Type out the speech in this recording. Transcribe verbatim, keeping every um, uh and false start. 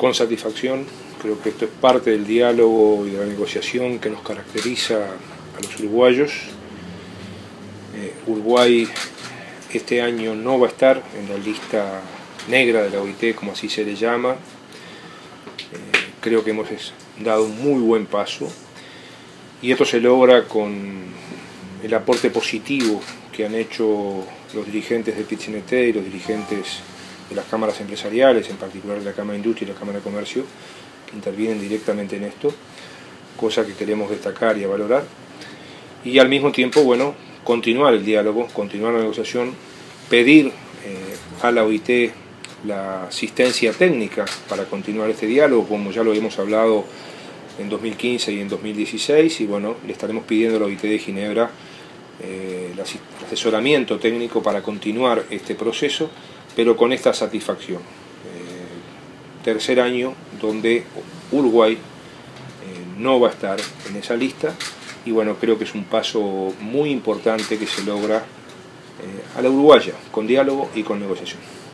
con satisfacción. Creo que esto es parte del diálogo y de la negociación que nos caracteriza a los uruguayos. Eh, Uruguay este año no va a estar en la lista negra de la O I T, como así se le llama. Eh, creo que hemos dado un muy buen paso y esto se logra con el aporte positivo que han hecho los dirigentes de PIT-CNT y los dirigentes de las cámaras empresariales, en particular de la Cámara de Industria y la Cámara de Comercio, que intervienen directamente en esto, cosa que queremos destacar y valorar. Y al mismo tiempo, bueno, continuar el diálogo, continuar la negociación, pedir eh, a la O I T la asistencia técnica para continuar este diálogo, como ya lo hemos hablado en dos mil quince y en dos mil dieciséis, y bueno, le estaremos pidiendo a la O I T de Ginebra eh, el asesoramiento técnico para continuar este proceso, pero con esta satisfacción. Eh, tercer año donde Uruguay eh, no va a estar en esa lista, y bueno, creo que es un paso muy importante que se logra eh, a la uruguaya, con diálogo y con negociación.